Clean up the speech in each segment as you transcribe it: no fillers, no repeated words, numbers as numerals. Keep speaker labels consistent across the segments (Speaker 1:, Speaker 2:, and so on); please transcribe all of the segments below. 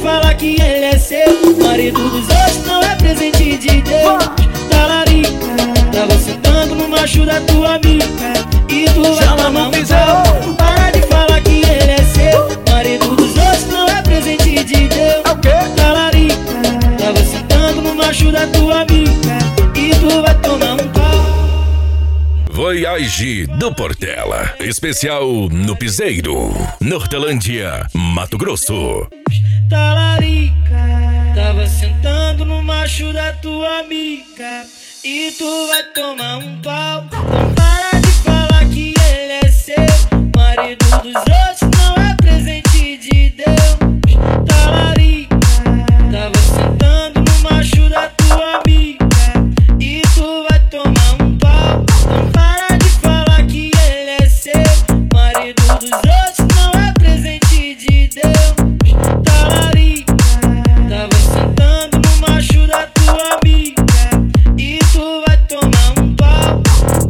Speaker 1: fala que ele é seu. Marido dos outros não é presente de Deus. Talarica, tava sentando no macho da tua amiga e tu vai tomar um pau. Para de falar que ele é seu. Marido dos outros não é presente de Deus. Talarica, tava sentando no macho da tua amiga e tu vai tomar um pau.
Speaker 2: Voyage do Portela, especial no Piseiro, Nortelândia, Mato Grosso.
Speaker 1: Talarica, tava sentando no macho da tua amiga e tu vai tomar um pau. Então para de falar que ele é seu. Marido dos outros não é presente de Deus. Talarica, tava sentando no macho da tua amiga e tu vai tomar um pau. Então para de falar que ele é seu. Marido dos outros não é presente de Deus. Talarica, tava sentando no macho da tua amiga e tu vai tomar um pau.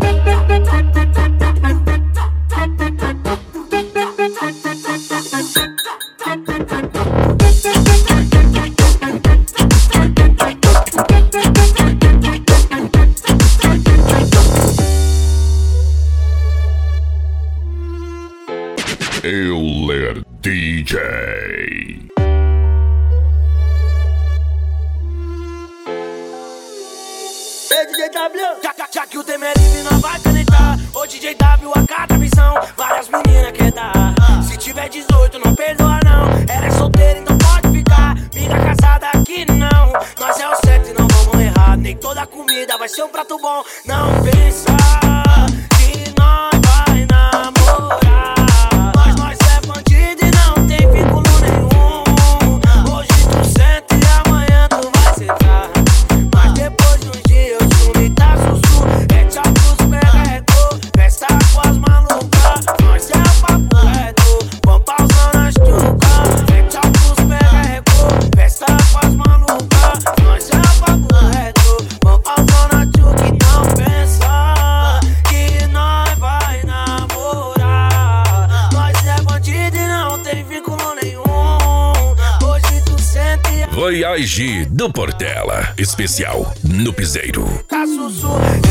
Speaker 2: Euler DJ.
Speaker 3: Ei, DJ W, já que o tema é livre, não vai canetar. Ô DJ W, a cada missão, várias meninas quer dar. Se tiver 18, não perdoa não. Ela é solteira, então pode ficar. Miga casada aqui não. Nós é o certo e não vamos errar. Nem toda comida vai ser um prato bom. Não pensa que nós vai namorar. Nós é bandido e não tem vínculo nenhum. Hoje tu senta e amanhã tu vai sentar. Mas depois de uns dias eu sumo e tá sussu. É tchau pros pega-retor, festa com as malucas. Nós é o papo reto, vamos pausando as trucas. É tchau pros pega-retor, festa com as malucas. Nós é o papo reto, vamos pausando as trucas. E não pensa que nós vai namorar. Nós é bandido e não tem vínculo nenhum. Hoje tu sente
Speaker 2: Voyage do Portela, especial no Piseiro.
Speaker 3: a sussu.